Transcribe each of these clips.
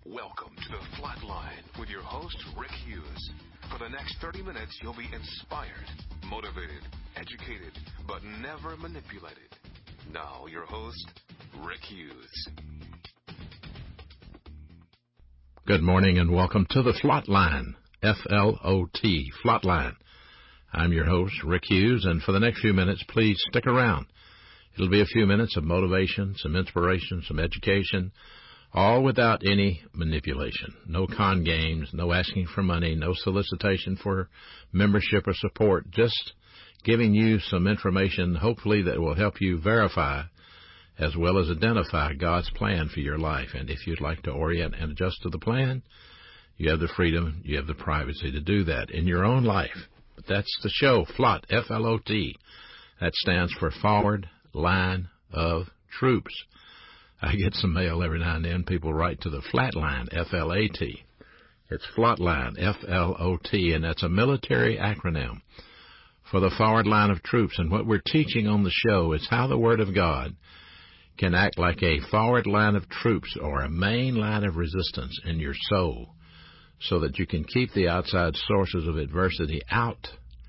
Welcome to the Flatline with your host, Rick Hughes. For the next 30 minutes, you'll be inspired, motivated, educated, but never manipulated. Now, your host, Rick Hughes. Good morning and welcome to the Flatline, F-L-O-T, Flatline. I'm your host, Rick Hughes, and for the next few minutes, please stick around. It'll be a few minutes of motivation, some inspiration, some education, all without any manipulation. No con games, no asking for money, no solicitation for membership or support, just giving you some information, hopefully, that will help you verify as well as identify God's plan for your life. And if you'd like to orient and adjust to the plan, you have the freedom, you have the privacy to do that in your own life. But that's the show, FLOT, F-L-O-T. That stands for Forward Line of Troops. I get some mail every now and then. People write to the Flatline, F-L-A-T. It's Flatline, F-L-O-T, and that's a military acronym for the forward line of troops. And what we're teaching on the show is how the Word of God can act like a forward line of troops or a main line of resistance in your soul so that you can keep the outside sources of adversity out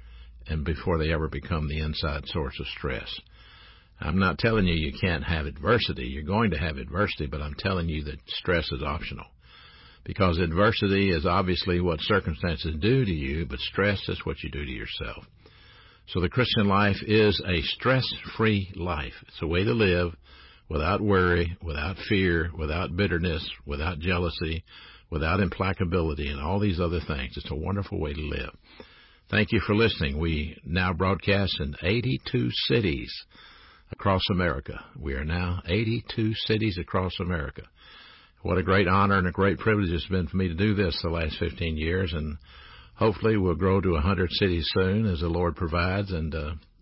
and before they ever become the inside source of stress. I'm not telling you you can't have adversity. You're going to have adversity, but I'm telling you that stress is optional. Because adversity is obviously what circumstances do to you, but stress is what you do to yourself. So the Christian life is a stress-free life. It's a way to live without worry, without fear, without bitterness, without jealousy, without implacability, and all these other things. It's a wonderful way to live. Thank you for listening. We now broadcast in 82 cities across America. We are now 82 cities across America. What a great honor and a great privilege it's been for me to do this the last 15 years, and hopefully we'll grow to 100 cities soon as the Lord provides, and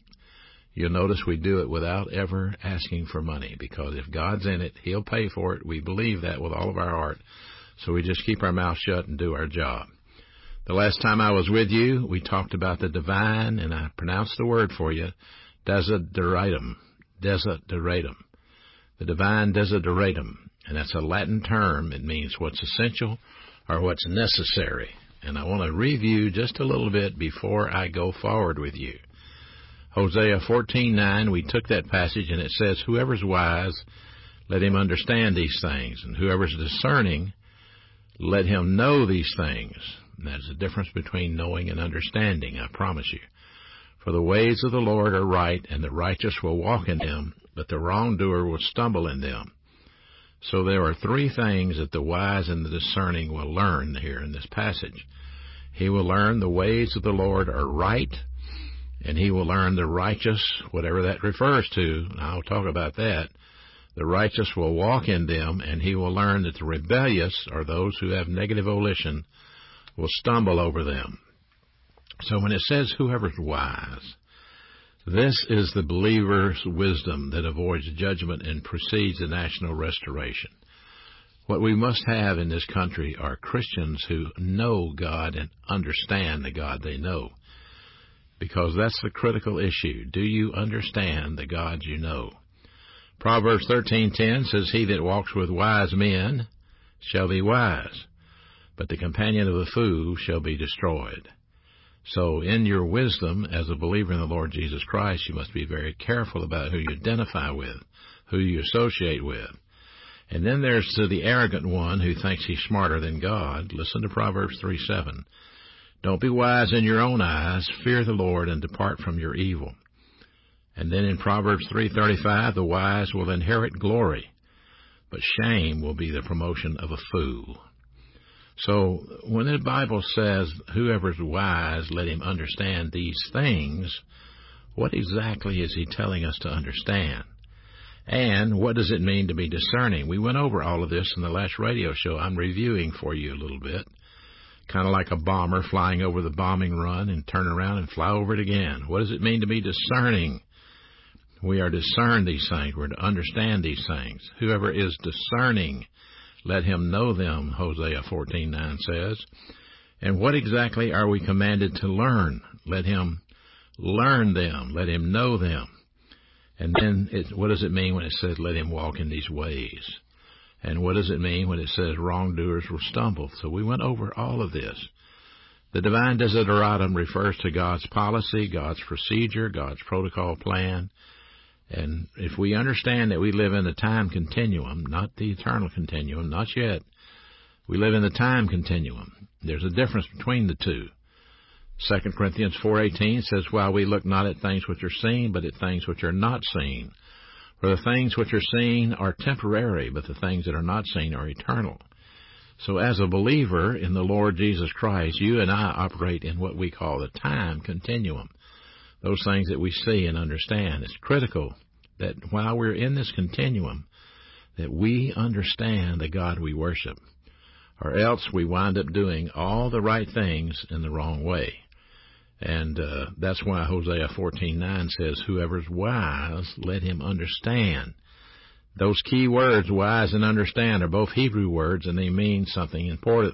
you'll notice we do it without ever asking for money, because if God's in it, He'll pay for it. We believe that with all of our heart, so we just keep our mouth shut and do our job. The last time I was with you, we talked about the divine, and I pronounced the word for you, desideratum. Desideratum. The divine desideratum. And that's a Latin term. It means what's essential or what's necessary. And I want to review just a little bit before I go forward with you. Hosea 14:9, we took that passage and it says, whoever's wise, let him understand these things. And whoever's discerning, let him know these things. And there's a difference between knowing and understanding, I promise you. For the ways of the Lord are right, and the righteous will walk in them, but the wrongdoer will stumble in them. So there are three things that the wise and the discerning will learn here in this passage. He will learn the ways of the Lord are right, and he will learn the righteous, whatever that refers to, and I'll talk about that. The righteous will walk in them, and he will learn that the rebellious, or those who have negative volition, will stumble over them. So when it says whoever's wise, this is the believer's wisdom that avoids judgment and precedes the national restoration. What we must have in this country are Christians who know God and understand the God they know. Because that's the critical issue. Do you understand the God you know? Proverbs 13:10 says, he that walks with wise men shall be wise, but the companion of the fool shall be destroyed. So in your wisdom as a believer in the Lord Jesus Christ, you must be very careful about who you identify with, who you associate with. And then there's to the arrogant one who thinks he's smarter than God. Listen to Proverbs 3:7. Don't be wise in your own eyes. Fear the Lord and depart from your evil. And then in Proverbs 3:35, the wise will inherit glory, but shame will be the promotion of a fool. So when the Bible says, whoever's wise, let him understand these things, what exactly is he telling us to understand? And what does it mean to be discerning? We went over all of this in the last radio show. I'm reviewing for you a little bit, kind of like a bomber flying over the bombing run and turn around and fly over it again. What does it mean to be discerning? We are to discern these things. We're to understand these things. Whoever is discerning, let him know them, Hosea 14:9 says. And what exactly are we commanded to learn? Let him learn them. Let him know them. And then what does it mean when it says let him walk in these ways? And what does it mean when it says wrongdoers will stumble? So we went over all of this. The divine desideratum refers to God's policy, God's procedure, God's protocol plan. And if we understand that we live in the time continuum, not the eternal continuum, not yet, we live in the time continuum. There's a difference between the two. 2 Corinthians 4:18 says, while we look not at things which are seen, but at things which are not seen. For the things which are seen are temporary, but the things that are not seen are eternal. So as a believer in the Lord Jesus Christ, you and I operate in what we call the time continuum. Those things that we see and understand. It's critical that while we're in this continuum, that we understand the God we worship. Or else we wind up doing all the right things in the wrong way. And that's why Hosea 14:9 says, whoever's wise, let him understand. Those key words, wise and understand, are both Hebrew words, and they mean something important.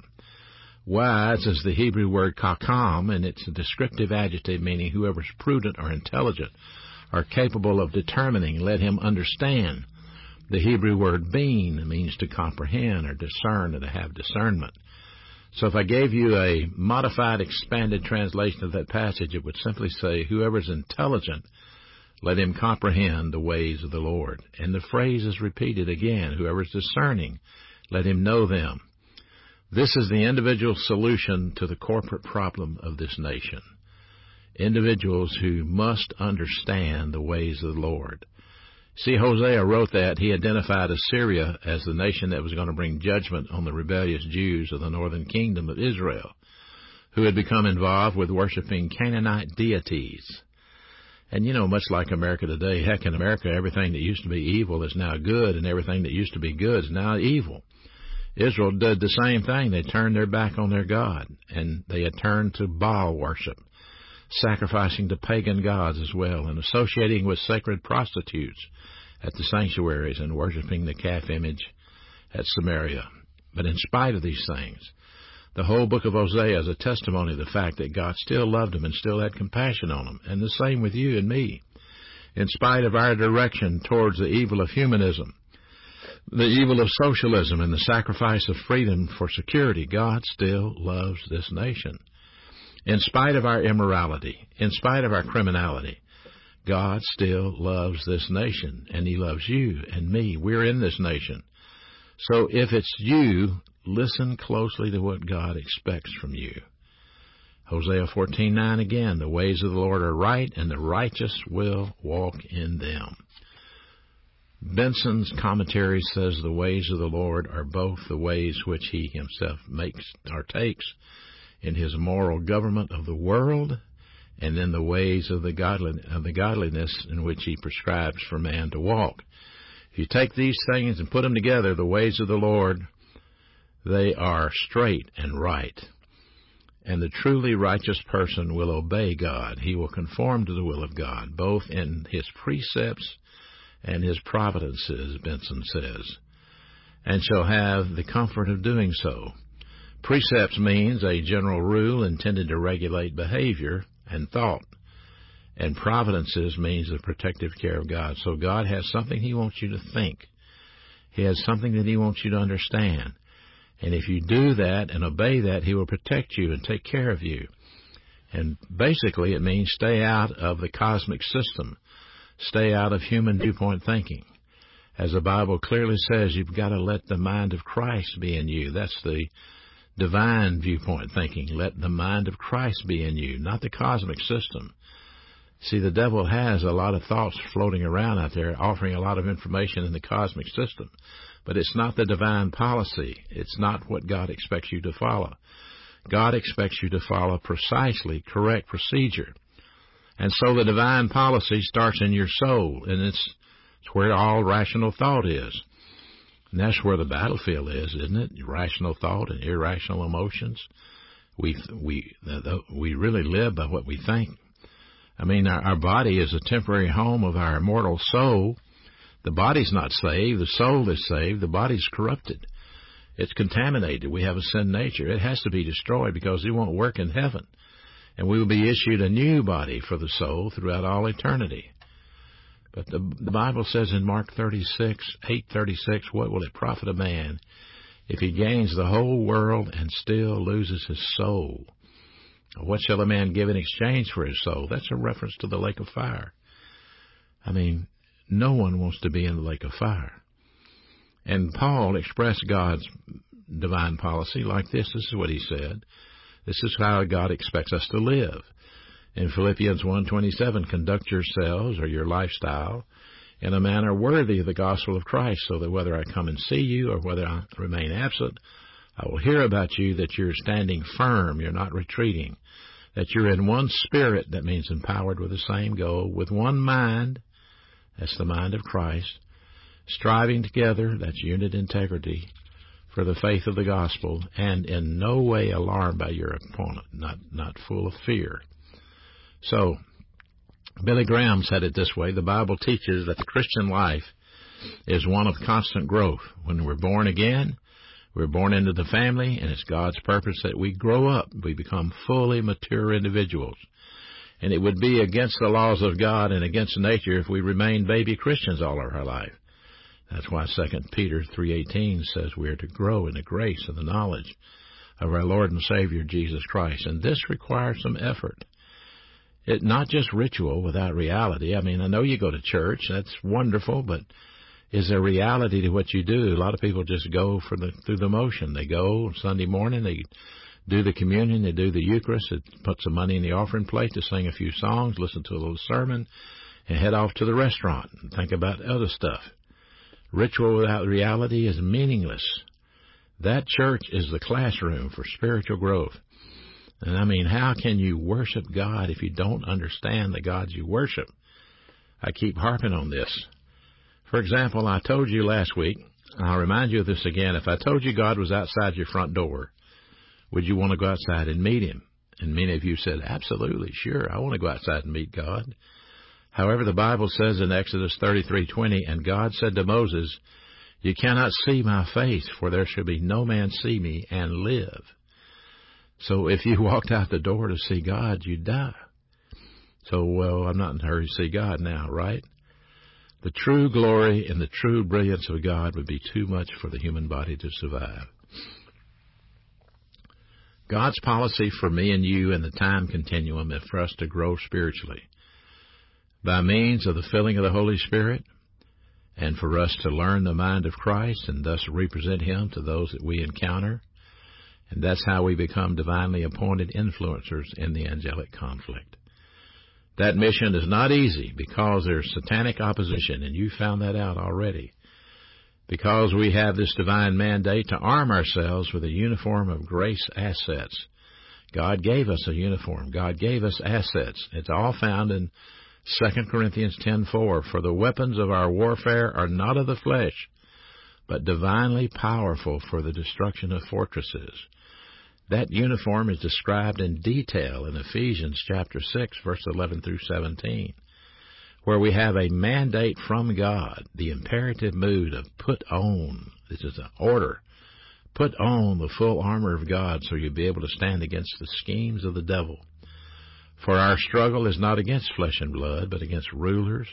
Wise is the Hebrew word kakam, and it's a descriptive adjective meaning whoever's prudent or intelligent or capable of determining, let him understand. The Hebrew word bean means to comprehend or discern or to have discernment. So if I gave you a modified, expanded translation of that passage, it would simply say, whoever's intelligent, let him comprehend the ways of the Lord. And the phrase is repeated again, whoever's discerning, let him know them. This is the individual solution to the corporate problem of this nation. Individuals who must understand the ways of the Lord. See, Hosea wrote that. He identified Assyria as the nation that was going to bring judgment on the rebellious Jews of the northern kingdom of Israel, who had become involved with worshiping Canaanite deities. And, much like America today, heck, in America, everything that used to be evil is now good, and everything that used to be good is now evil. Israel did the same thing. They turned their back on their God, and they had turned to Baal worship, sacrificing to pagan gods as well, and associating with sacred prostitutes at the sanctuaries and worshiping the calf image at Samaria. But in spite of these things, the whole book of Hosea is a testimony of the fact that God still loved them and still had compassion on them, and the same with you and me. In spite of our direction towards the evil of humanism, the evil of socialism, and the sacrifice of freedom for security, God still loves this nation. In spite of our immorality, in spite of our criminality, God still loves this nation, and He loves you and me. We're in this nation. So if it's you, listen closely to what God expects from you. Hosea 14:9 again, the ways of the Lord are right, and the righteous will walk in them. Benson's commentary says the ways of the Lord are both the ways which He Himself makes or takes in His moral government of the world, and then the ways of the godliness in which He prescribes for man to walk. If you take these things and put them together, the ways of the Lord, they are straight and right. And the truly righteous person will obey God. He will conform to the will of God, both in His precepts and His providences, Benson says, and shall have the comfort of doing so. Precepts means a general rule intended to regulate behavior and thought. And providences means the protective care of God. So God has something He wants you to think. He has something that He wants you to understand. And if you do that and obey that, He will protect you and take care of you. And basically it means stay out of the cosmic system. Stay out of human viewpoint thinking. As the Bible clearly says, you've got to let the mind of Christ be in you. That's the divine viewpoint thinking. Let the mind of Christ be in you, not the cosmic system. See, the devil has a lot of thoughts floating around out there, offering a lot of information in the cosmic system. But it's not the divine policy. It's not what God expects you to follow. God expects you to follow precisely correct procedure. And so the divine policy starts in your soul, and it's where all rational thought is. And that's where the battlefield is, isn't it? Rational thought and irrational emotions. We really live by what we think. I mean, our body is a temporary home of our immortal soul. The body's not saved. The soul is saved. The body's corrupted. It's contaminated. We have a sin nature. It has to be destroyed because it won't work in heaven. And we will be issued a new body for the soul throughout all eternity. But the Bible says in Mark 8:36, what will it profit a man if he gains the whole world and still loses his soul? What shall a man give in exchange for his soul? That's a reference to the lake of fire. I mean, no one wants to be in the lake of fire. And Paul expressed God's divine policy like this. This is what he said. This is how God expects us to live. In Philippians 1:27, conduct yourselves or your lifestyle in a manner worthy of the gospel of Christ, so that whether I come and see you or whether I remain absent, I will hear about you that you're standing firm, you're not retreating, that you're in one spirit, that means empowered with the same goal, with one mind, that's the mind of Christ, striving together, that's unit integrity, for the faith of the gospel, and in no way alarmed by your opponent, not full of fear. So, Billy Graham said it this way: the Bible teaches that the Christian life is one of constant growth. When we're born again, we're born into the family, and it's God's purpose that we grow up. We become fully mature individuals. And it would be against the laws of God and against nature if we remain baby Christians all of our life. That's why 2 Peter 3:18 says we are to grow in the grace and the knowledge of our Lord and Savior Jesus Christ. And this requires some effort. It's not just ritual without reality. I mean, I know you go to church. That's wonderful, but is there reality to what you do? A lot of people just go through the motion. They go Sunday morning, they do the communion, they do the Eucharist, they put some money in the offering plate to sing a few songs, listen to a little sermon, and head off to the restaurant and think about other stuff. Ritual without reality is meaningless. That church is the classroom for spiritual growth. And I mean, how can you worship God if you don't understand the gods you worship? I keep harping on this. For example, I told you last week, and I'll remind you of this again, if I told you God was outside your front door, would you want to go outside and meet him? And many of you said, absolutely, sure, I want to go outside and meet God. However, the Bible says in Exodus 33:20, and God said to Moses, you cannot see my face, for there shall be no man see me and live. So if you walked out the door to see God, you'd die. So, well, I'm not in a hurry to see God now, right? The true glory and the true brilliance of God would be too much for the human body to survive. God's policy for me and you in the time continuum is for us to grow spiritually by means of the filling of the Holy Spirit, and for us to learn the mind of Christ and thus represent him to those that we encounter. And that's how we become divinely appointed influencers in the angelic conflict. That mission is not easy because there's satanic opposition, and you found that out already. Because we have this divine mandate to arm ourselves with a uniform of grace assets. God gave us a uniform. God gave us assets. It's all found in 2 Corinthians 10:4. For the weapons of our warfare are not of the flesh, but divinely powerful for the destruction of fortresses. That uniform is described in detail in Ephesians chapter 6, verse 11 through 17, where we have a mandate from God, the imperative mood of put on. This is an order. Put on the full armor of God so you'll be able to stand against the schemes of the devil. For our struggle is not against flesh and blood, but against rulers,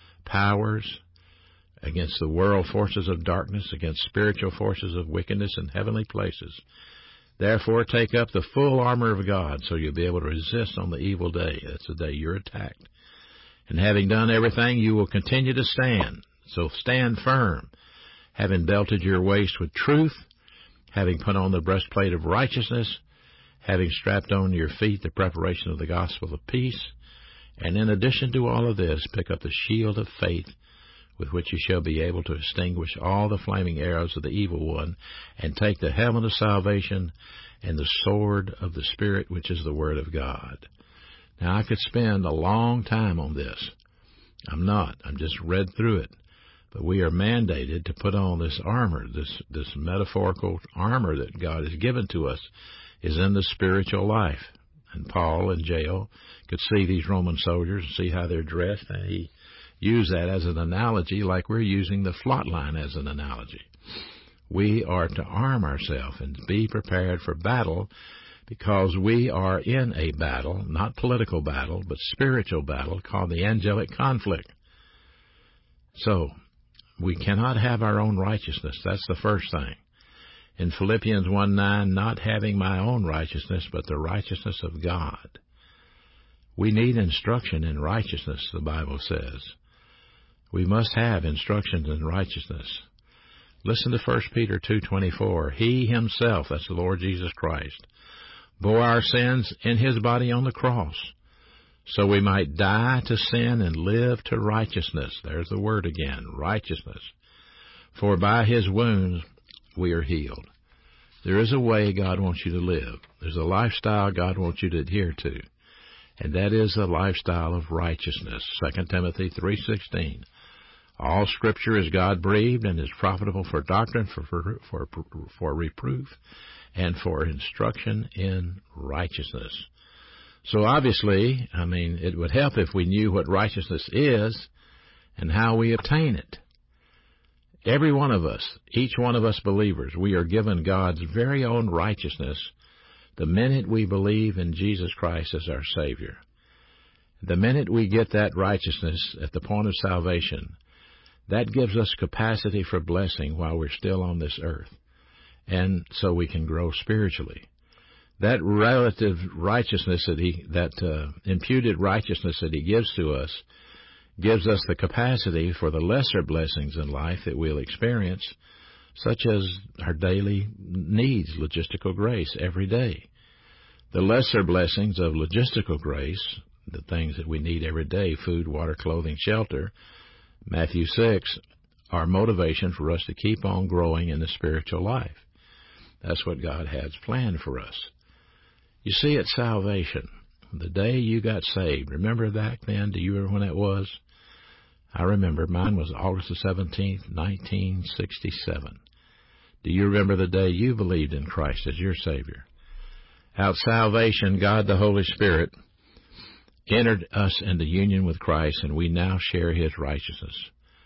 powers, against the world forces of darkness, against spiritual forces of wickedness in heavenly places. Therefore, take up the full armor of God so you'll be able to resist on the evil day. That's the day you're attacked. And having done everything, you will continue to stand. So stand firm, having belted your waist with truth, having put on the breastplate of righteousness, having strapped on your feet the preparation of the gospel of peace. And in addition to all of this, pick up the shield of faith, with which you shall be able to extinguish all the flaming arrows of the evil one, and take the helmet of salvation and the sword of the Spirit, which is the Word of God. Now, I could spend a long time on this. I'm not. I'm just read through it. But we are mandated to put on this armor, this metaphorical armor that God has given to us is in the spiritual life. And Paul in jail could see these Roman soldiers and see how they're dressed, and he use that as an analogy like we're using the flot line as an analogy. We are to arm ourselves and be prepared for battle because we are in a battle, not political battle, but spiritual battle called the angelic conflict. So, we cannot have our own righteousness. That's the first thing. In Philippians 1:9, not having my own righteousness, but the righteousness of God. We need instruction in righteousness, the Bible says. We must have instructions in righteousness. Listen to 1 Peter 2:24. He himself, that's the Lord Jesus Christ, bore our sins in his body on the cross, so we might die to sin and live to righteousness. There's the word again, righteousness. For by his wounds we are healed. There is a way God wants you to live. There's a lifestyle God wants you to adhere to, and that is the lifestyle of righteousness. 2 Timothy 3:16. All Scripture is God-breathed and is profitable for doctrine, for reproof, and for instruction in righteousness. So obviously, it would help if we knew what righteousness is and how we obtain it. Every one of us, each one of us believers, we are given God's very own righteousness the minute we believe in Jesus Christ as our Savior. The minute we get that righteousness at the point of salvation, that gives us capacity for blessing while we're still on this earth, and so we can grow spiritually. That relative righteousness that imputed righteousness that he gives to us gives us the capacity for the lesser blessings in life that we'll experience, such as our daily needs, logistical grace, every day. The lesser blessings of logistical grace, the things that we need every day, food, water, clothing, shelter, Matthew 6, are motivation for us to keep on growing in the spiritual life. That's what God has planned for us. You see, at salvation, the day you got saved, remember that then? Do you remember when it was? I remember. Mine was August the 17th, 1967. Do you remember the day you believed in Christ as your Savior? At salvation, God the Holy Spirit entered us into union with Christ, and we now share his righteousness.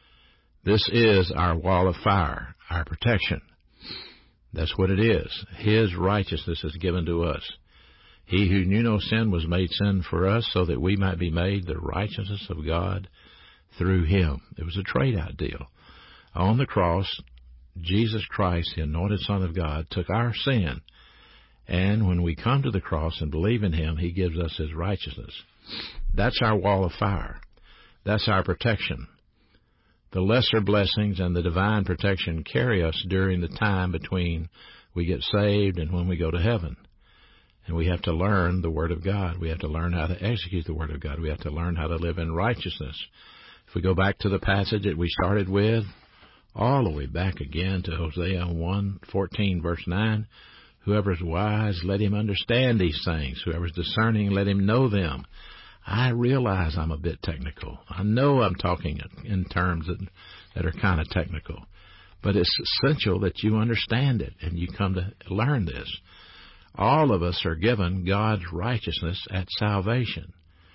This is our wall of fire, our protection. That's what it is. His righteousness is given to us. He who knew no sin was made sin for us, so that we might be made the righteousness of God through him. It was a trade-out deal. On the cross, Jesus Christ, the anointed Son of God, took our sin, and when we come to the cross and believe in him, he gives us his righteousness. That's our wall of fire. That's our protection. The lesser blessings and the divine protection carry us during the time between we get saved and when we go to heaven. And we have to learn the Word of God. We have to learn how to execute the Word of God. We have to learn how to live in righteousness. If we go back to the passage that we started with, all the way back again to Hosea 1:14, verse 9, whoever is wise, let him understand these things. Whoever is discerning, let him know them. I realize I'm a bit technical. I know I'm talking in terms that are kind of technical. But it's essential that you understand it and you come to learn this. All of us are given God's righteousness at salvation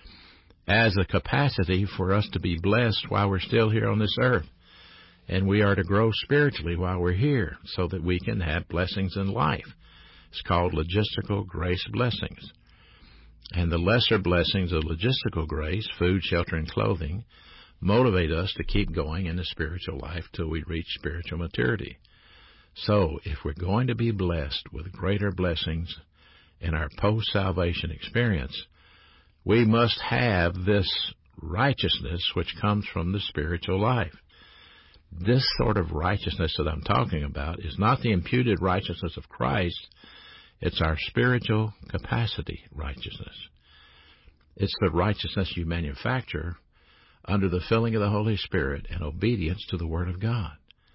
as a capacity for us to be blessed while we're still here on this earth. And we are to grow spiritually while we're here so that we can have blessings in life. It's called logistical grace blessings. And the lesser blessings of logistical grace, food, shelter, and clothing, motivate us to keep going in the spiritual life till we reach spiritual maturity. So, if we're going to be blessed with greater blessings in our post-salvation experience, we must have this righteousness which comes from the spiritual life. This sort of righteousness that I'm talking about is not the imputed righteousness of Christ. It's our spiritual capacity righteousness. It's the righteousness you manufacture under the filling of the Holy Spirit and obedience to the Word of God.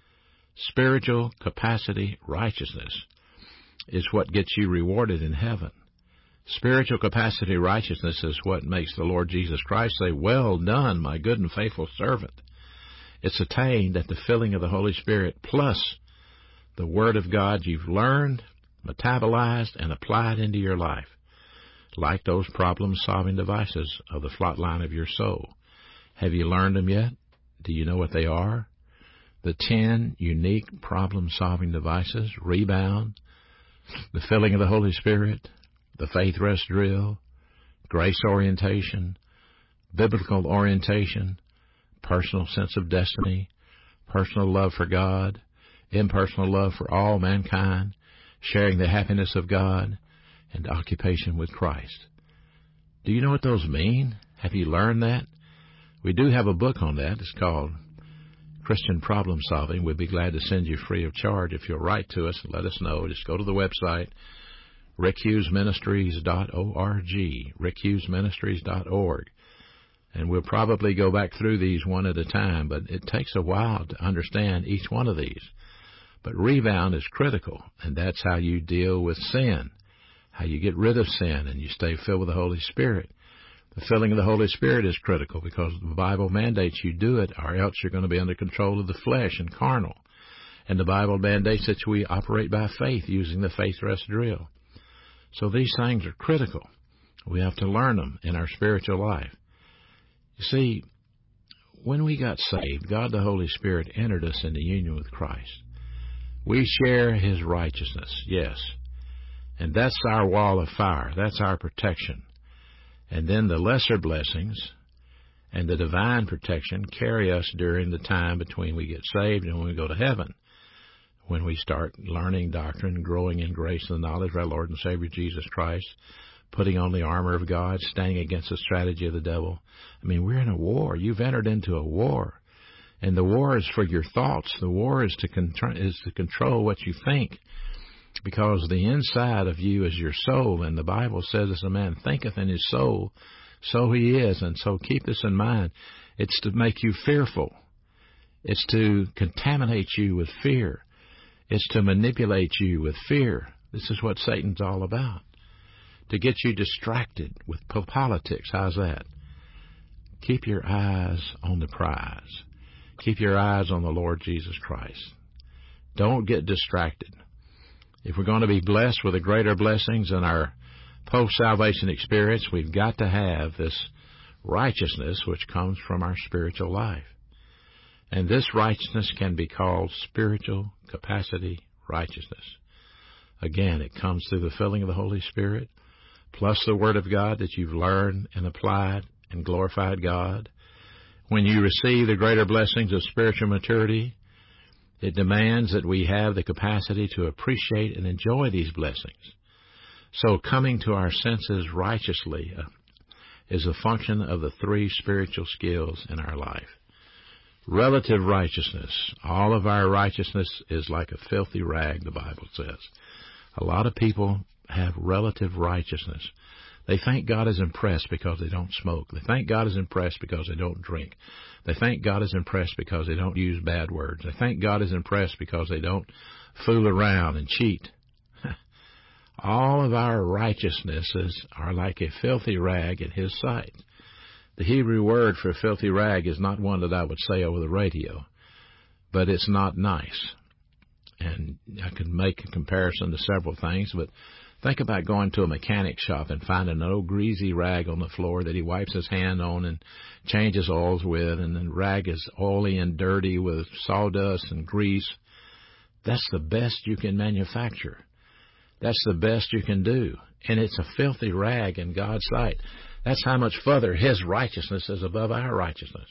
Spiritual capacity righteousness is what gets you rewarded in heaven. Spiritual capacity righteousness is what makes the Lord Jesus Christ say, "Well done, my good and faithful servant." It's attained at the filling of the Holy Spirit plus the Word of God you've learned, metabolized, and applied into your life, like those problem-solving devices of the flot line of your soul. Have you learned them yet? Do you know what they are? The 10 unique problem-solving devices: rebound, the filling of the Holy Spirit, the faith rest drill, grace orientation, biblical orientation, personal sense of destiny, personal love for God, impersonal love for all mankind, sharing the happiness of God, and occupation with Christ. Do you know what those mean? Have you learned that? We do have a book on that. It's called Christian Problem Solving. We'd be glad to send you free of charge if you'll write to us and let us know. Just go to the website, rickhughesministries.org, rickhughesministries.org. And we'll probably go back through these one at a time, but it takes a while to understand each one of these. But rebound is critical, and that's how you deal with sin, how you get rid of sin and you stay filled with the Holy Spirit. The filling of the Holy Spirit is critical because the Bible mandates you do it, or else you're going to be under control of the flesh and carnal. And the Bible mandates that we operate by faith using the faith rest drill. So these things are critical. We have to learn them in our spiritual life. You see, when we got saved, God the Holy Spirit entered us into union with Christ. We share His righteousness, yes. And that's our wall of fire. That's our protection. And then the lesser blessings and the divine protection carry us during the time between we get saved and when we go to heaven, when we start learning doctrine, growing in grace and the knowledge of our Lord and Savior Jesus Christ, putting on the armor of God, standing against the strategy of the devil. I mean, we're in a war. You've entered into a war. And the war is for your thoughts. The war is to control what you think. Because the inside of you is your soul, and the Bible says, as a man thinketh in his soul, so he is. And so keep this in mind. It's to make you fearful. It's to contaminate you with fear. It's to manipulate you with fear. This is what Satan's all about. To get you distracted with politics. How's that? Keep your eyes on the prize. Keep your eyes on the Lord Jesus Christ. Don't get distracted. If we're going to be blessed with the greater blessings in our post-salvation experience, we've got to have this righteousness which comes from our spiritual life. And this righteousness can be called spiritual capacity righteousness. Again, it comes through the filling of the Holy Spirit, plus the Word of God that you've learned and applied and glorified God. When you receive the greater blessings of spiritual maturity, it demands that we have the capacity to appreciate and enjoy these blessings. So coming to our senses righteously is a function of the three spiritual skills in our life. Relative righteousness. All of our righteousness is like a filthy rag, the Bible says. A lot of people have relative righteousness. They think God is impressed because they don't smoke. They think God is impressed because they don't drink. They think God is impressed because they don't use bad words. They think God is impressed because they don't fool around and cheat. All of our righteousnesses are like a filthy rag in His sight. The Hebrew word for filthy rag is not one that I would say over the radio, but it's not nice. And I could make a comparison to several things, but think about going to a mechanic shop and finding an old greasy rag on the floor that he wipes his hand on and changes oils with, and the rag is oily and dirty with sawdust and grease. That's the best you can manufacture. That's the best you can do. And it's a filthy rag in God's sight. That's how much further His righteousness is above our righteousness.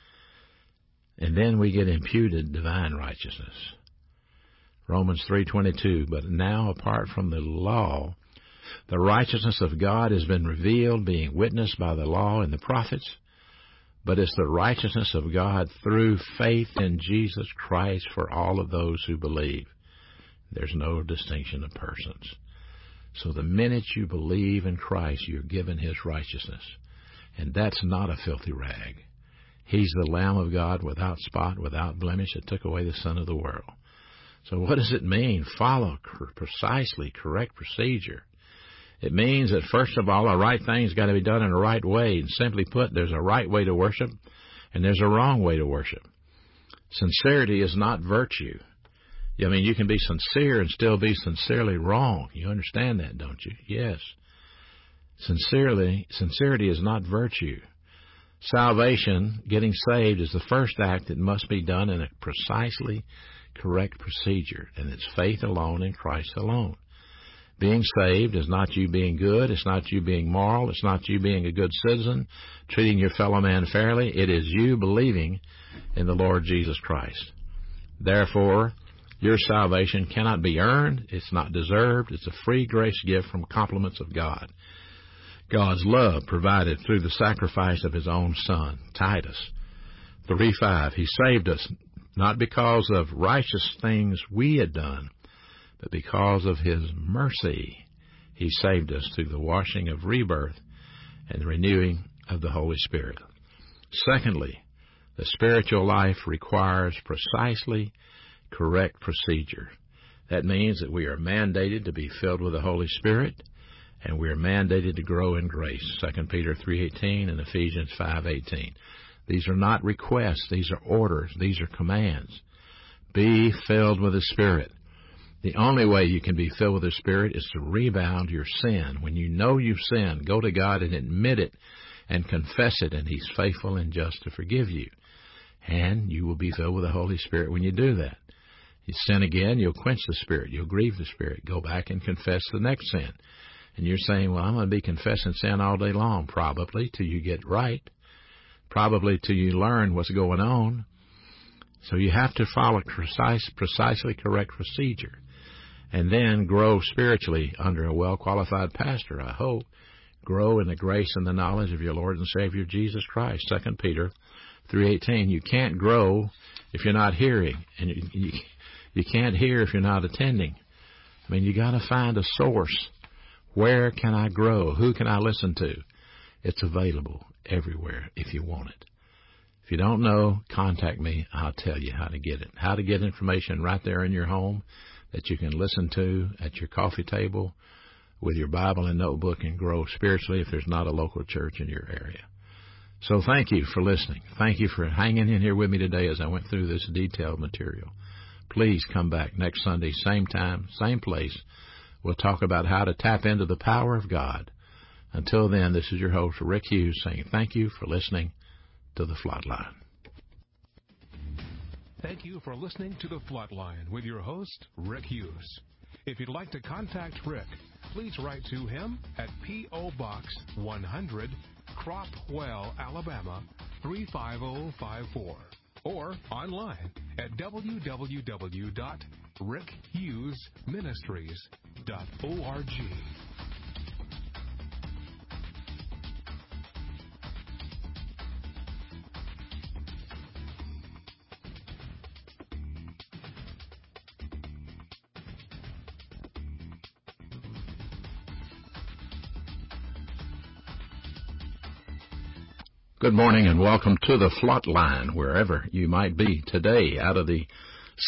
And then we get imputed divine righteousness. Romans 3:22, but now apart from the law, the righteousness of God has been revealed, being witnessed by the law and the prophets, but it's the righteousness of God through faith in Jesus Christ for all of those who believe. There's no distinction of persons. So the minute you believe in Christ, you're given His righteousness. And that's not a filthy rag. He's the Lamb of God without spot, without blemish, that took away the sin of the world. So what does it mean? Follow precisely correct procedure. It means that, first of all, a right thing's got to be done in a right way. And simply put, there's a right way to worship, and there's a wrong way to worship. Sincerity is not virtue. I mean, you can be sincere and still be sincerely wrong. You understand that, don't you? Yes. Sincerity is not virtue. Salvation, getting saved, is the first act that must be done in a precisely correct procedure, and it's faith alone in Christ alone. Being saved is not you being good. It's not you being moral. It's not you being a good citizen, treating your fellow man fairly. It is you believing in the Lord Jesus Christ. Therefore, your salvation cannot be earned. It's not deserved. It's a free grace gift from compliments of God. God's love provided through the sacrifice of His own Son, Titus 3:5. He saved us not because of righteous things we had done, but because of His mercy. He saved us through the washing of rebirth and the renewing of the Holy Spirit. Secondly, the spiritual life requires precisely correct procedure. That means that we are mandated to be filled with the Holy Spirit, and we are mandated to grow in grace. 2 Peter 3:18 and Ephesians 5:18. These are not requests. These are orders. These are commands. Be filled with the Spirit. The only way you can be filled with the Spirit is to rebound your sin. When you know you've sinned, go to God and admit it and confess it, and He's faithful and just to forgive you. And you will be filled with the Holy Spirit when you do that. You sin again, you'll quench the Spirit. You'll grieve the Spirit. Go back and confess the next sin. And you're saying, well, I'm going to be confessing sin all day long. Probably till you get right. Probably till you learn what's going on. So you have to follow precisely correct procedure. And then grow spiritually under a well-qualified pastor, I hope. Grow in the grace and the knowledge of your Lord and Savior Jesus Christ. 2 Peter 3:18. You can't grow if you're not hearing. And you can't hear if you're not attending. I mean, you got to find a source. Where can I grow? Who can I listen to? It's available everywhere if you want it. If you don't know, contact me. I'll tell you how to get it. How to get information right there in your home that you can listen to at your coffee table with your Bible and notebook and grow spiritually if there's not a local church in your area. So thank you for listening. Thank you for hanging in here with me today as I went through this detailed material. Please come back next Sunday, same time, same place. We'll talk about how to tap into the power of God. Until then, this is your host, Rick Hughes, saying thank you for listening to The Flatline. Thank you for listening to The Flatline with your host, Rick Hughes. If you'd like to contact Rick, please write to him at P.O. Box 100, Cropwell, Alabama 35054, or online at www.rickhughesministries.org. Good morning and welcome to the Flatline, wherever you might be today. Out of the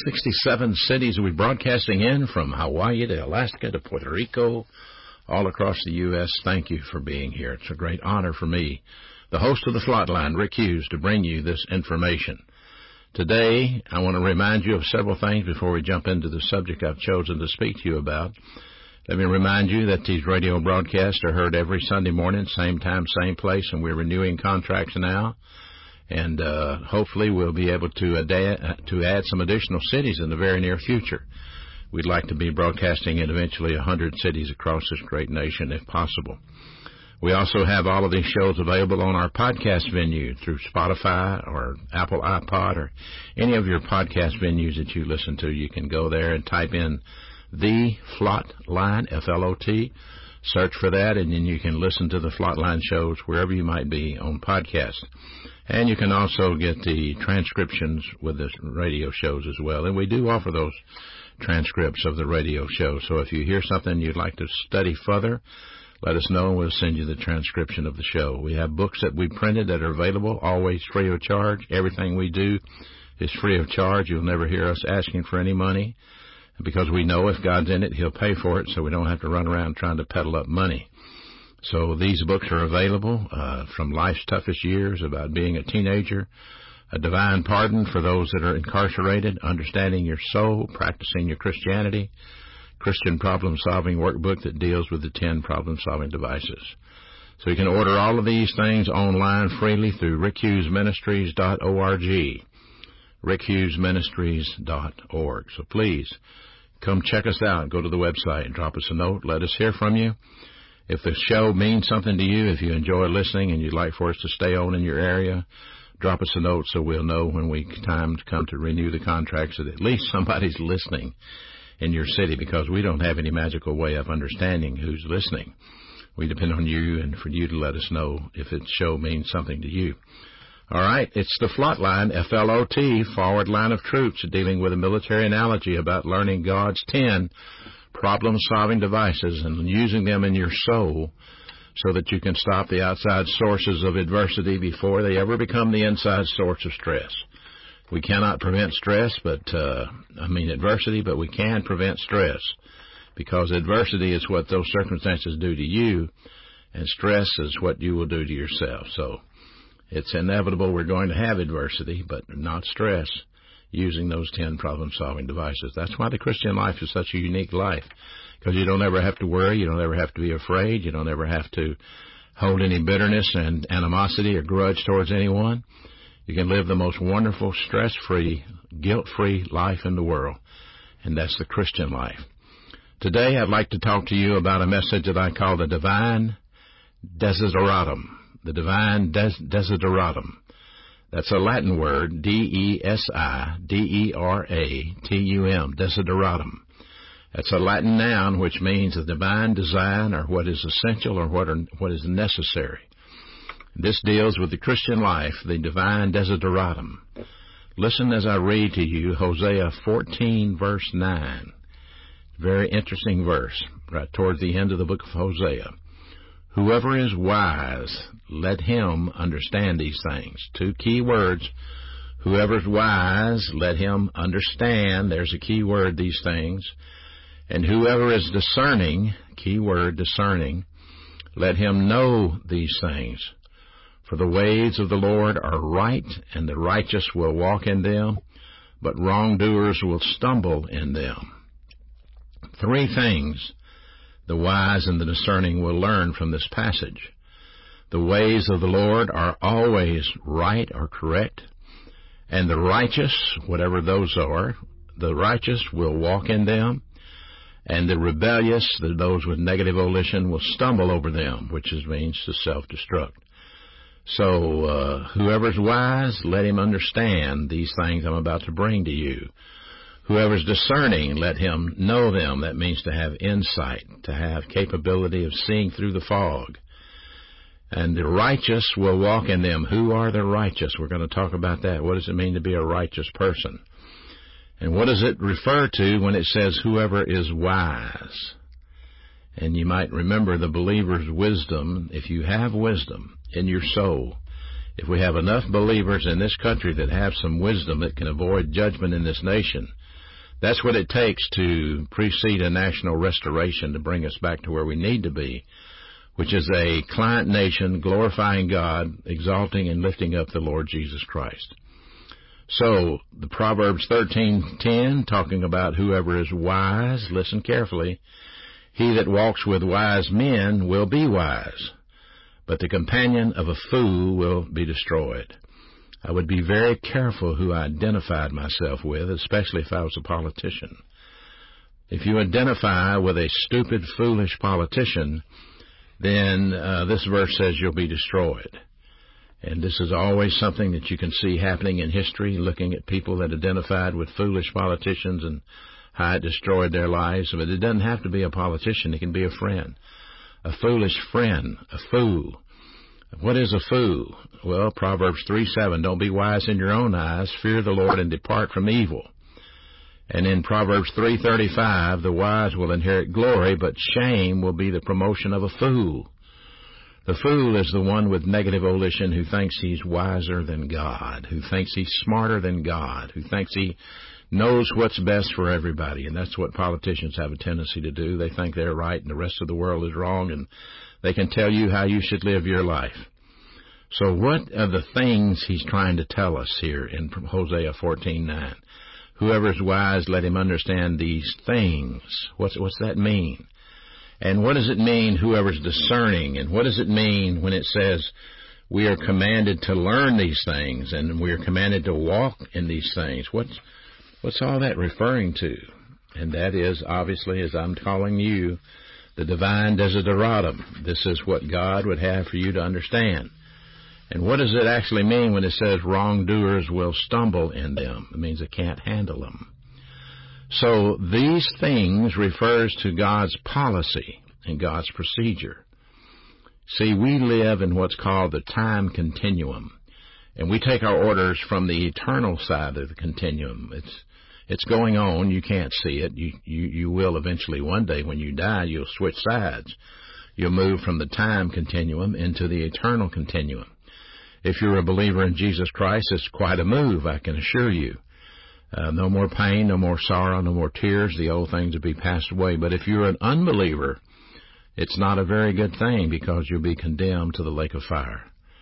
67 cities we're broadcasting in, from Hawaii to Alaska to Puerto Rico, all across the U.S., thank you for being here. It's a great honor for me, the host of the Flatline, Rick Hughes, to bring you this information. Today, I want to remind you of several things before we jump into the subject I've chosen to speak to you about. Let me remind you that these radio broadcasts are heard every Sunday morning, same time, same place, and we're renewing contracts now. And hopefully we'll be able to add some additional cities in the very near future. We'd like to be broadcasting in eventually 100 cities across this great nation, if possible. We also have all of these shows available on our podcast venue through Spotify or Apple iPod or any of your podcast venues that you listen to. You can go there and type in The Flatline, F-L-O-T, search for that, and then you can listen to the Flatline shows wherever you might be on podcast. And you can also get the transcriptions with the radio shows as well. And we do offer those transcripts of the radio show. So if you hear something you'd like to study further, let us know and we'll send you the transcription of the show. We have books that we printed that are available, always free of charge. Everything we do is free of charge. You'll never hear us asking for any money, because we know if God's in it, He'll pay for it, so we don't have to run around trying to peddle up money. So these books are available from Life's Toughest Years, about being a teenager, A Divine Pardon for those that are incarcerated, Understanding Your Soul, Practicing Your Christianity, Christian Problem-Solving Workbook that deals with the 10 problem-solving devices. So you can order all of these things online freely through rickhughesministries.org, rickhughesministries.org. So please come check us out. Go to the website and drop us a note. Let us hear from you. If the show means something to you, if you enjoy listening and you'd like for us to stay on in your area, drop us a note so we'll know when time to come to renew the contracts that at least somebody's listening in your city, because we don't have any magical way of understanding who's listening. We depend on you and for you to let us know if its show means something to you. All right, it's the FLOT line, FLOT, Forward Line of Troops, dealing with a military analogy about learning God's 10 problem-solving devices and using them in your soul so that you can stop the outside sources of adversity before they ever become the inside source of stress. We cannot prevent adversity, but we can prevent stress, because adversity is what those circumstances do to you, and stress is what you will do to yourself. So it's inevitable we're going to have adversity, but not stress, using those 10 problem-solving devices. That's why the Christian life is such a unique life, because you don't ever have to worry, you don't ever have to be afraid, you don't ever have to hold any bitterness and animosity or grudge towards anyone. You can live the most wonderful, stress-free, guilt-free life in the world, and that's the Christian life. Today, I'd like to talk to you about a message that I call the Divine Desideratum. The Divine Desideratum. That's a Latin word, D-E-S-I-D-E-R-A-T-U-M, desideratum. That's a Latin noun which means a divine design, or what is essential, or what is necessary. This deals with the Christian life, the divine desideratum. Listen as I read to you Hosea 14, verse 9. Very interesting verse, right towards the end of the book of Hosea. Whoever is wise, let him understand these things. 2 key words. Whoever's wise, let him understand. There's a key word, these things. And whoever is discerning, key word, discerning, let him know these things. For the ways of the Lord are right, and the righteous will walk in them, but wrongdoers will stumble in them. 3 things the wise and the discerning will learn from this passage. The ways of the Lord are always right or correct, and the righteous, whatever those are, the righteous will walk in them, and the rebellious, those with negative volition, will stumble over them, which means to self-destruct. So whoever's wise, let him understand these things I'm about to bring to you. Whoever's discerning, let him know them. That means to have insight, to have capability of seeing through the fog. And the righteous will walk in them. Who are the righteous? We're going to talk about that. What does it mean to be a righteous person? And what does it refer to when it says whoever is wise? And you might remember the believer's wisdom. If you have wisdom in your soul, if we have enough believers in this country that have some wisdom that can avoid judgment in this nation, that's what it takes to precede a national restoration to bring us back to where we need to be, which is a client nation glorifying God, exalting and lifting up the Lord Jesus Christ. So, the Proverbs 13:10, talking about whoever is wise, listen carefully, he that walks with wise men will be wise, but the companion of a fool will be destroyed. I would be very careful who I identified myself with, especially if I was a politician. If you identify with a stupid, foolish politician, then this verse says you'll be destroyed. And this is always something that you can see happening in history, looking at people that identified with foolish politicians and how it destroyed their lives. But it doesn't have to be a politician. It can be a friend. A foolish friend, a fool. What is a fool? Well, Proverbs 3:7, don't be wise in your own eyes, fear the Lord and depart from evil. And in Proverbs 3:35, the wise will inherit glory, but shame will be the promotion of a fool. The fool is the one with negative volition who thinks he's wiser than God, who thinks he's smarter than God, who thinks he knows what's best for everybody. And that's what politicians have a tendency to do. They think they're right and the rest of the world is wrong, and they can tell you how you should live your life. So what are the things he's trying to tell us here in Hosea 14:9? Whoever's wise, let him understand these things. What's that mean? And what does it mean, whoever's discerning? And what does it mean when it says we are commanded to learn these things and we are commanded to walk in these things? What's all that referring to? And that is, obviously, as I'm calling you, the divine desideratum. This is what God would have for you to understand. And what does it actually mean when it says wrongdoers will stumble in them? It means they can't handle them. So these things refers to God's policy and God's procedure. See, we live in what's called the time continuum, and we take our orders from the eternal side of the continuum. It's going on. You can't see it. You will eventually one day when you die. You'll switch sides. You'll move from the time continuum into the eternal continuum. If you're a believer in Jesus Christ, it's quite a move, I can assure you. No more pain, no more sorrow, no more tears. The old things will be passed away. But if you're an unbeliever, it's not a very good thing, because you'll be condemned to the lake of fire.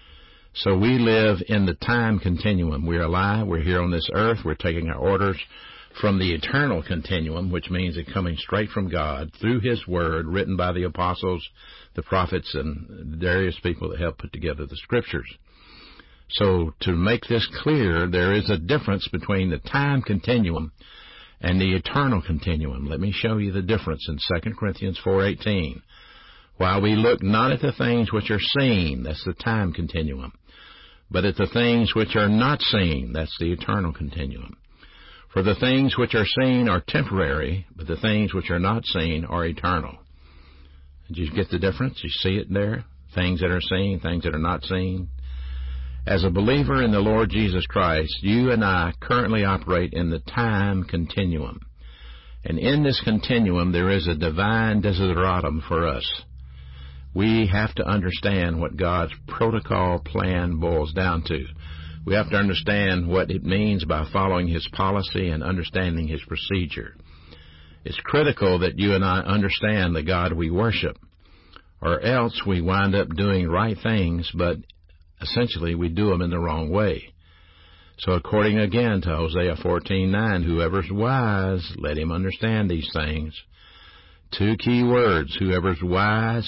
So we live in the time continuum. We're alive. We're here on this earth. We're taking our orders from the eternal continuum, which means it coming straight from God through His Word, written by the apostles, the prophets, and various people that help put together the Scriptures. So to make this clear, there is a difference between the time continuum and the eternal continuum. Let me show you the difference in 2 Corinthians 4:18. While we look not at the things which are seen, that's the time continuum, but at the things which are not seen, that's the eternal continuum. For the things which are seen are temporary, but the things which are not seen are eternal. Did you get the difference? You see it there? Things that are seen, things that are not seen. As a believer in the Lord Jesus Christ, you and I currently operate in the time continuum. And in this continuum, there is a divine desideratum for us. We have to understand what God's protocol plan boils down to. We have to understand what it means by following His policy and understanding His procedure. It's critical that you and I understand the God we worship, or else we wind up doing right things, but essentially we do them in the wrong way. So according again to Hosea 14:9, whoever's wise, let him understand these things. Two key words, whoever is wise,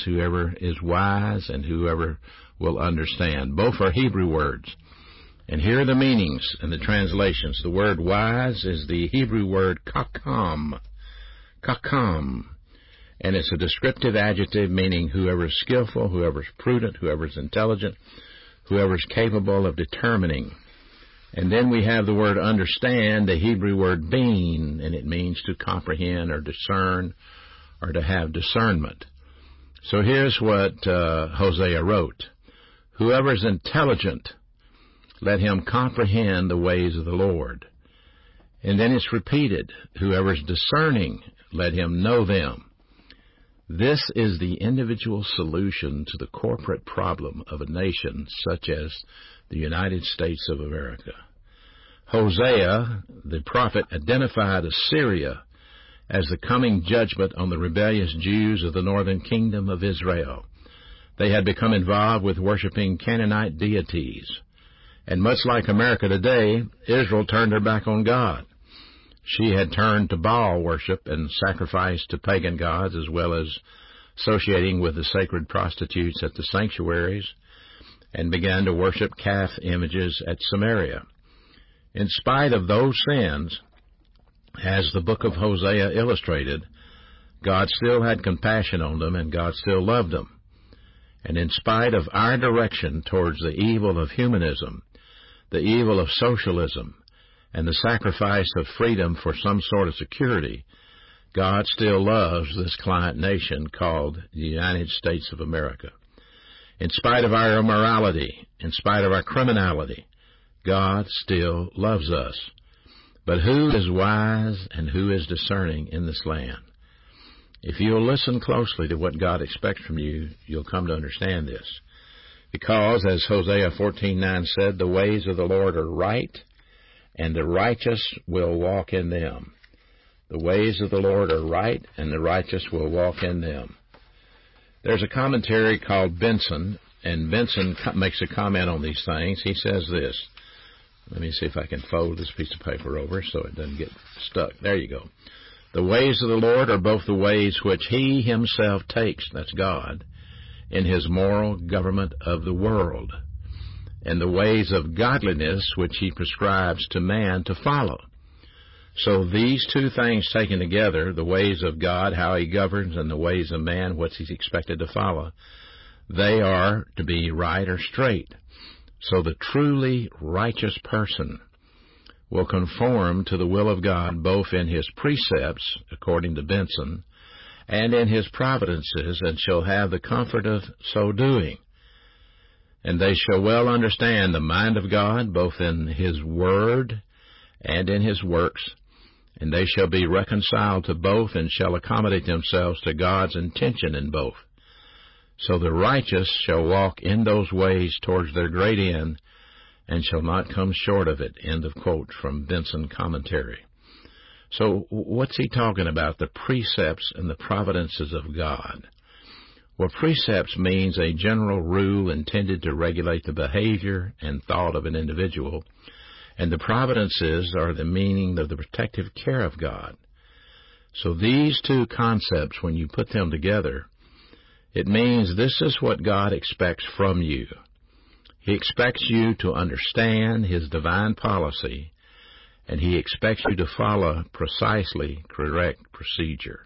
and whoever will understand. Both are Hebrew words. And here are the meanings and the translations. The word wise is the Hebrew word kakam. Kakam. And it's a descriptive adjective meaning whoever is skillful, whoever is prudent, whoever is intelligent, whoever is capable of determining. And then we have the word understand, the Hebrew word bean, and it means to comprehend or discern or to have discernment. So here's what Hosea wrote. Whoever is intelligent, let him comprehend the ways of the Lord. And then it's repeated. Whoever is discerning, let him know them. This is the individual solution to the corporate problem of a nation such as the United States of America. Hosea, the prophet, identified Assyria as the coming judgment on the rebellious Jews of the northern kingdom of Israel. They had become involved with worshiping Canaanite deities. And much like America today, Israel turned her back on God. She had turned to Baal worship and sacrificed to pagan gods, as well as associating with the sacred prostitutes at the sanctuaries, and began to worship calf images at Samaria. In spite of those sins, as the book of Hosea illustrated, God still had compassion on them, and God still loved them. And in spite of our direction towards the evil of humanism, the evil of socialism, and the sacrifice of freedom for some sort of security, God still loves this client nation called the United States of America. In spite of our immorality, in spite of our criminality, God still loves us. But who is wise and who is discerning in this land? If you'll listen closely to what God expects from you, you'll come to understand this. Because, as Hosea 14:9 said, the ways of the Lord are right, and the righteous will walk in them. The ways of the Lord are right, and the righteous will walk in them. There's a commentary called Benson, and Benson makes a comment on these things. He says this. Let me see if I can fold this piece of paper over so it doesn't get stuck. There you go. The ways of the Lord are both the ways which He Himself takes, that's God, in His moral government of the world, and the ways of godliness which He prescribes to man to follow. So these two things taken together, the ways of God, how He governs, and the ways of man, what He's expected to follow, they are to be right or straight. So the truly righteous person will conform to the will of God both in his precepts, according to Benson, and in his providences, and shall have the comfort of so doing. And they shall well understand the mind of God, both in His Word and in His works, and they shall be reconciled to both, and shall accommodate themselves to God's intention in both. So the righteous shall walk in those ways towards their great end, and shall not come short of it. End of quote from Benson Commentary. So what's he talking about? The precepts and the providences of God. Well, precepts means a general rule intended to regulate the behavior and thought of an individual, and the providences are the meaning of the protective care of God. So these two concepts, when you put them together, it means this is what God expects from you. He expects you to understand His divine policy, and He expects you to follow precisely correct procedure.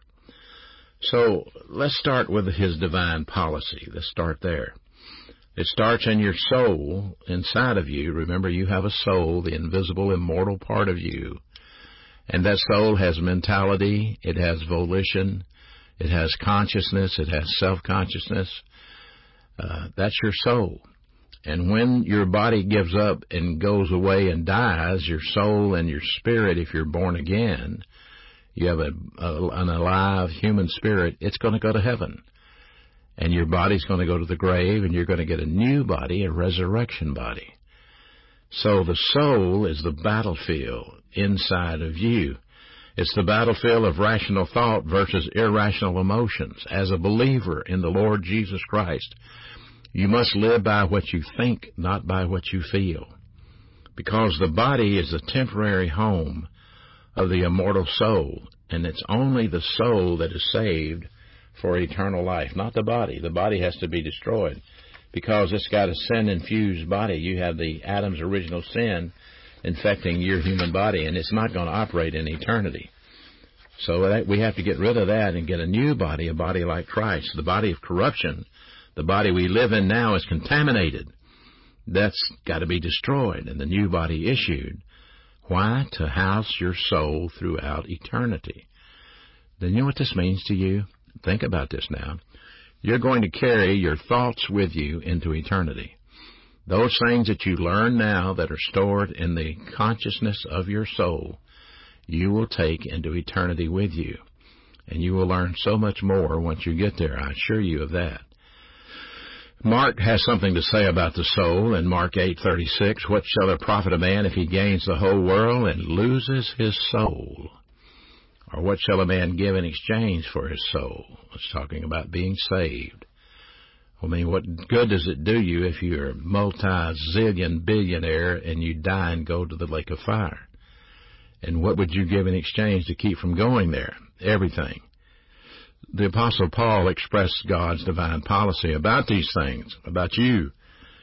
So let's start with His divine policy. Let's start there. It starts in your soul inside of you. Remember, you have a soul, the invisible, immortal part of you. And that soul has mentality, it has volition, it has consciousness, it has self-consciousness. That's your soul. And when your body gives up and goes away and dies, your soul and your spirit, if you're born again, you have an alive human spirit, it's going to go to heaven. And your body's going to go to the grave, and you're going to get a new body, a resurrection body. So the soul is the battlefield inside of you. It's the battlefield of rational thought versus irrational emotions. As a believer in the Lord Jesus Christ, you must live by what you think, not by what you feel. Because the body is the temporary home of the immortal soul, and it's only the soul that is saved for eternal life, not the body. The body has to be destroyed because it's got a sin-infused body. You have the Adam's original sin infecting your human body, and it's not going to operate in eternity. So we have to get rid of that and get a new body, a body like Christ. The body of corruption, the body we live in now, is contaminated. That's got to be destroyed and the new body issued. Why? To house your soul throughout eternity. Then you know what this means to you? Think about this now. You're going to carry your thoughts with you into eternity. Those things that you learn now that are stored in the consciousness of your soul, you will take into eternity with you. And you will learn so much more once you get there. I assure you of that. Mark has something to say about the soul in Mark 8:36. What shall it profit a man if he gains the whole world and loses his soul? Or what shall a man give in exchange for his soul? It's talking about being saved. I mean, what good does it do you if you're a multi-zillion billionaire and you die and go to the lake of fire? And what would you give in exchange to keep from going there? Everything. The Apostle Paul expressed God's divine policy about these things, about you,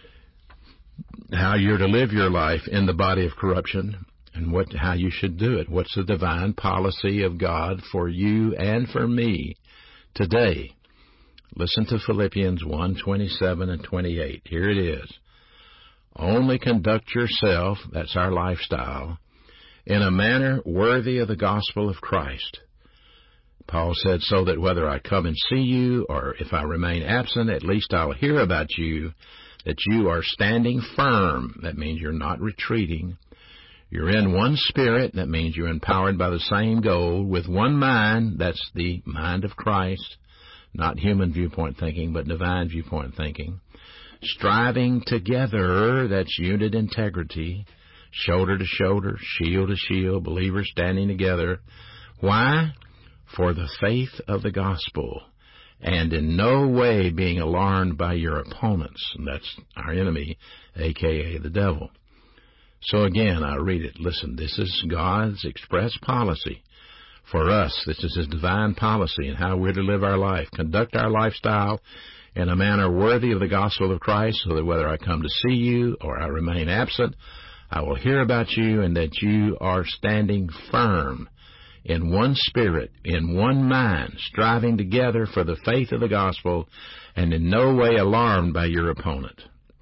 how you're to live your life in the body of corruption, and how you should do it. What's the divine policy of God for you and for me today? Listen to Philippians 1:27 and 28. Here it is. Only conduct yourself, that's our lifestyle, in a manner worthy of the gospel of Christ. Paul said, so that whether I come and see you or if I remain absent, at least I'll hear about you, that you are standing firm. That means you're not retreating. You're in one spirit. That means you're empowered by the same goal with one mind. That's the mind of Christ, not human viewpoint thinking, but divine viewpoint thinking. Striving together, that's unit integrity, shoulder to shoulder, shield to shield, believers standing together. Why? For the faith of the gospel, and in no way being alarmed by your opponents. And that's our enemy, a.k.a. the devil. So again, I read it. Listen, this is God's express policy for us. This is His divine policy and how we're to live our life. Conduct our lifestyle in a manner worthy of the gospel of Christ, so that whether I come to see you or I remain absent, I will hear about you and that you are standing firm in one spirit, in one mind, striving together for the faith of the gospel, and in no way alarmed by your opponent.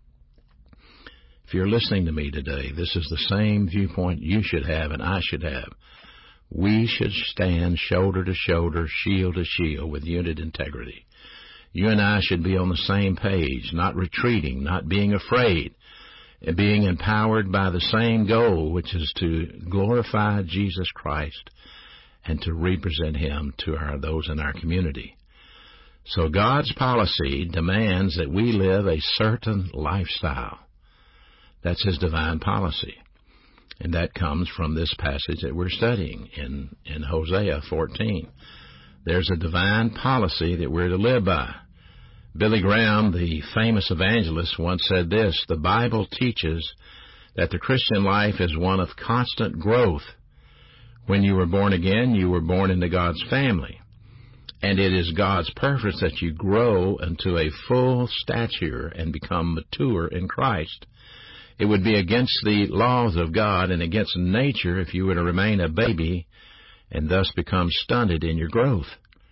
If you're listening to me today, this is the same viewpoint you should have and I should have. We should stand shoulder to shoulder, shield to shield, with unit integrity. You and I should be on the same page, not retreating, not being afraid, and being empowered by the same goal, which is to glorify Jesus Christ and to represent Him to those in our community. So God's policy demands that we live a certain lifestyle. That's His divine policy. And that comes from this passage that we're studying in Hosea 14. There's a divine policy that we're to live by. Billy Graham, the famous evangelist, once said this: the Bible teaches that the Christian life is one of constant growth. When you were born again, you were born into God's family. And it is God's purpose that you grow into a full stature and become mature in Christ. It would be against the laws of God and against nature if you were to remain a baby and thus become stunted in your growth.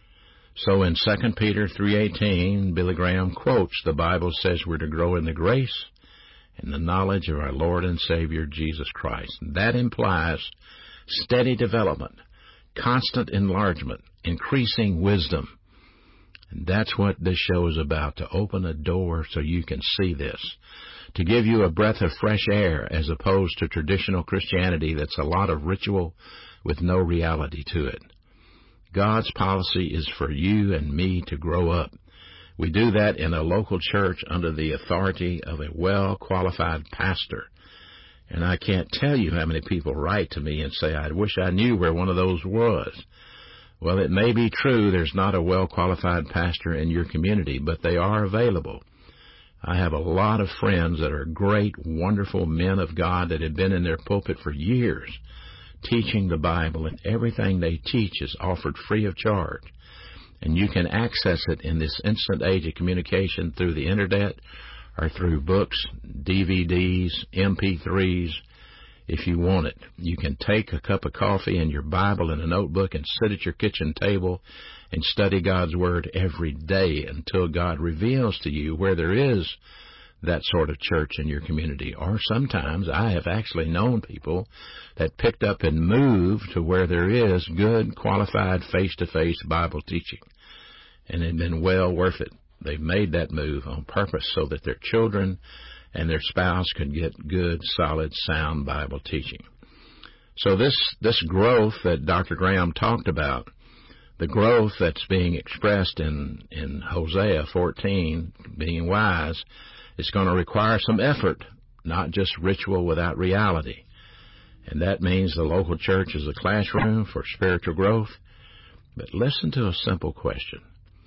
So in 2 Peter 3:18, Billy Graham quotes, the Bible says we're to grow in the grace and the knowledge of our Lord and Savior Jesus Christ. That implies steady development, constant enlargement, increasing wisdom. And that's what this show is about, to open a door so you can see this, to give you a breath of fresh air as opposed to traditional Christianity that's a lot of ritual with no reality to it. God's policy is for you and me to grow up. We do that in a local church under the authority of a well-qualified pastor. And I can't tell you how many people write to me and say, I wish I knew where one of those was. Well, it may be true there's not a well-qualified pastor in your community, but they are available. I have a lot of friends that are great, wonderful men of God that have been in their pulpit for years, teaching the Bible, and everything they teach is offered free of charge. And you can access it in this instant age of communication through the Internet or through books, DVDs, MP3s, if you want it. You can take a cup of coffee and your Bible and a notebook and sit at your kitchen table and study God's Word every day until God reveals to you where there is that sort of church in your community. Or sometimes I have actually known people that picked up and moved to where there is good, qualified, face-to-face Bible teaching. And it's been well worth it. They've made that move on purpose so that their children and their spouse could get good, solid, sound Bible teaching. So this growth that Dr. Graham talked about, the growth that's being expressed in Hosea 14, being wise, is going to require some effort, not just ritual without reality. And that means the local church is a classroom for spiritual growth. But listen to a simple question.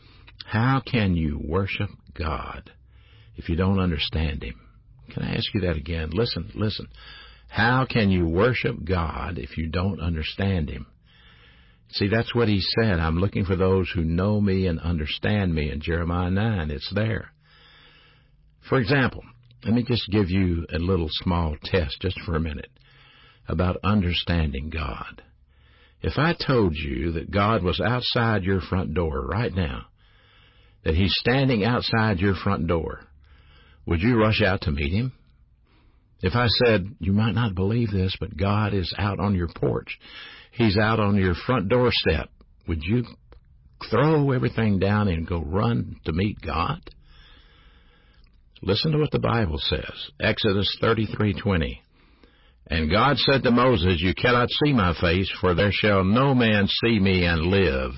How can you worship God if you don't understand Him? Can I ask you that again? Listen. How can you worship God if you don't understand Him? See, that's what He said. I'm looking for those who know me and understand me. In Jeremiah 9, it's there. For example, let me just give you a little small test just for a minute about understanding God. If I told you that God was outside your front door right now, that He's standing outside your front door, would you rush out to meet Him? If I said, you might not believe this, but God is out on your porch, He's out on your front doorstep, would you throw everything down and go run to meet God? Listen to what the Bible says. Exodus 33:20. And God said to Moses, you cannot see my face, for there shall no man see me and live.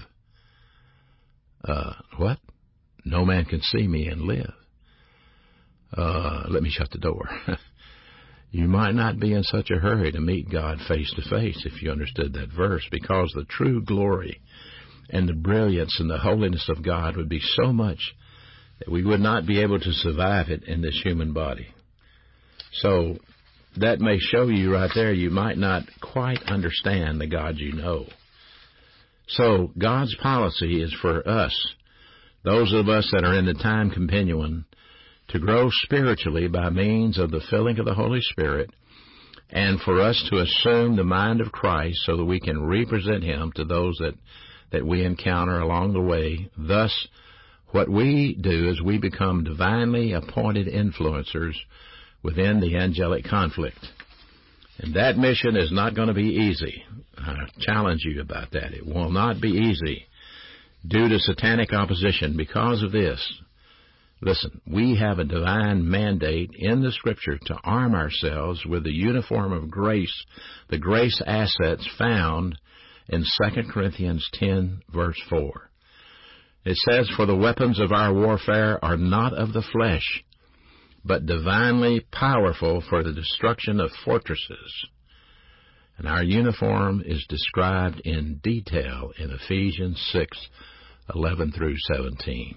What? No man can see me and live. Let me shut the door. You might not be in such a hurry to meet God face to face if you understood that verse, because the true glory and the brilliance and the holiness of God would be so much that we would not be able to survive it in this human body. So that may show you right there you might not quite understand the God you know. So God's policy is for us, those of us that are in the time continuum, to grow spiritually by means of the filling of the Holy Spirit and for us to assume the mind of Christ so that we can represent Him to those that we encounter along the way. Thus, what we do is we become divinely appointed influencers within the angelic conflict. And that mission is not going to be easy. I challenge you about that. It will not be easy due to satanic opposition. Because of this, listen, we have a divine mandate in the Scripture to arm ourselves with the uniform of grace, the grace assets found in 2 Corinthians 10, verse 4. It says, "For the weapons of our warfare are not of the flesh, but divinely powerful for the destruction of fortresses." And our uniform is described in detail in Ephesians 6:11 through 17.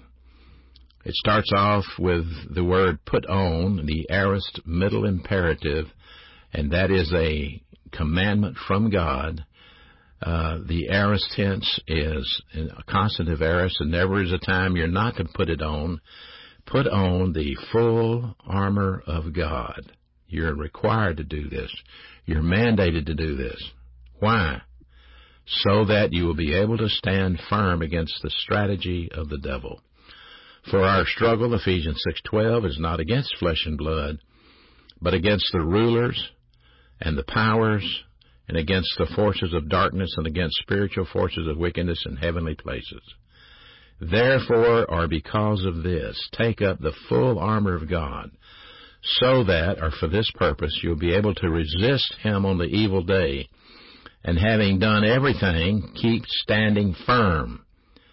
It starts off with the word put on, the aorist middle imperative, and that is a commandment from God. The aorist tense is a constantive aorist, and never is a time you're not to put it on. Put on the full armor of God. You're required to do this. You're mandated to do this. Why? So that you will be able to stand firm against the strategy of the devil. For our struggle, Ephesians 6:12, is not against flesh and blood, but against the rulers and the powers, and against the forces of darkness, and against spiritual forces of wickedness in heavenly places. Therefore, or because of this, take up the full armor of God, so that, or for this purpose, you'll be able to resist Him on the evil day, and having done everything, keep standing firm.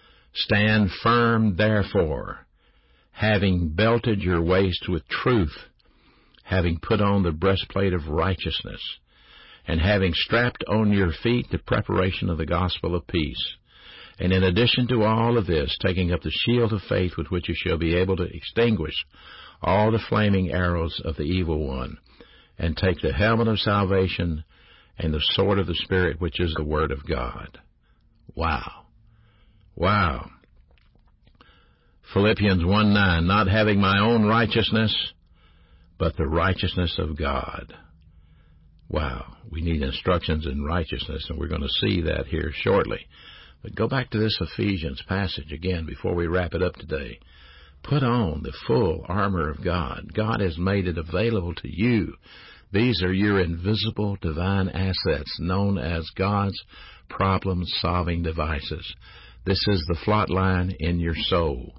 Stand firm, therefore, having belted your waist with truth, having put on the breastplate of righteousness, and having strapped on your feet the preparation of the gospel of peace. And in addition to all of this, taking up the shield of faith with which you shall be able to extinguish all the flaming arrows of the evil one, and take the helmet of salvation and the sword of the Spirit, which is the Word of God. Wow. Wow. Philippians 1:9, not having my own righteousness, but the righteousness of God. Wow. We need instructions in righteousness, and we're going to see that here shortly. But go back to this Ephesians passage again before we wrap it up today. Put on the full armor of God. God has made it available to you. These are your invisible divine assets known as God's problem-solving devices. This is the flot line in your soul.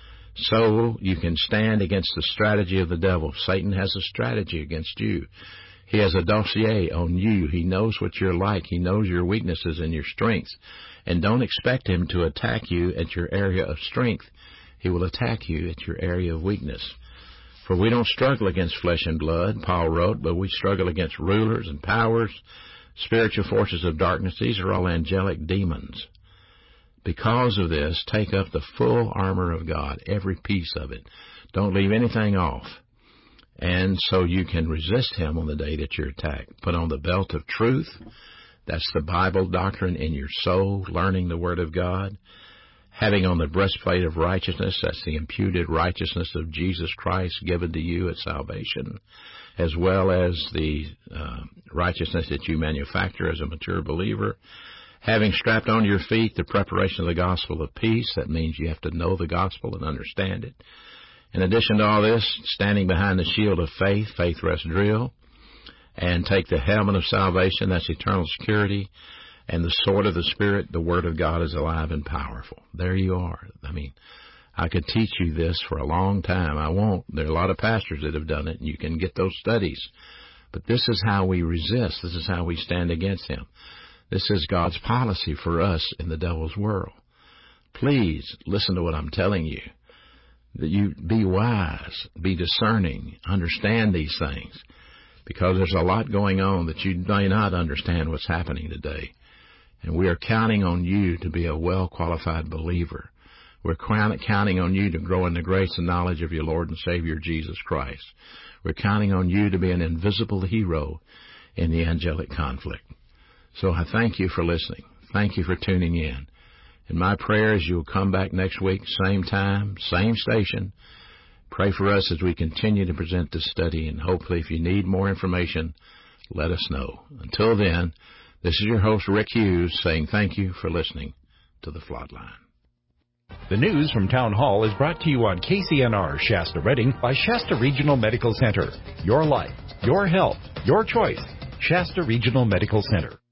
So you can stand against the strategy of the devil. Satan has a strategy against you. He has a dossier on you. He knows what you're like. He knows your weaknesses and your strengths. And don't expect him to attack you at your area of strength. He will attack you at your area of weakness. For we don't struggle against flesh and blood, Paul wrote, but we struggle against rulers and powers, spiritual forces of darkness. These are all angelic demons. Because of this, take up the full armor of God, every piece of it. Don't leave anything off. And so you can resist him on the day that you're attacked. Put on the belt of truth. That's the Bible doctrine in your soul, learning the Word of God. Having on the breastplate of righteousness, that's the imputed righteousness of Jesus Christ given to you at salvation, as well as the righteousness that you manufacture as a mature believer. Having strapped on your feet the preparation of the gospel of peace, that means you have to know the gospel and understand it. In addition to all this, standing behind the shield of faith, faith rest drill, and take the helmet of salvation, that's eternal security, and the sword of the Spirit, the Word of God is alive and powerful. There you are. I could teach you this for a long time. I won't. There are a lot of pastors that have done it, and you can get those studies. But this is how we resist. This is how we stand against him. This is God's policy for us in the devil's world. Please listen to what I'm telling you. That you be wise, be discerning, understand these things. Because there's a lot going on that you may not understand what's happening today. And we are counting on you to be a well-qualified believer. We're counting on you to grow in the grace and knowledge of your Lord and Savior, Jesus Christ. We're counting on you to be an invisible hero in the angelic conflict. So I thank you for listening. Thank you for tuning in. And my prayer is you'll come back next week, same time, same station. Pray for us as we continue to present this study. And hopefully if you need more information, let us know. Until then, this is your host, Rick Hughes, saying thank you for listening to the Flatline. The news from Town Hall is brought to you on KCNR Shasta Redding by Shasta Regional Medical Center. Your life, your health, your choice. Shasta Regional Medical Center.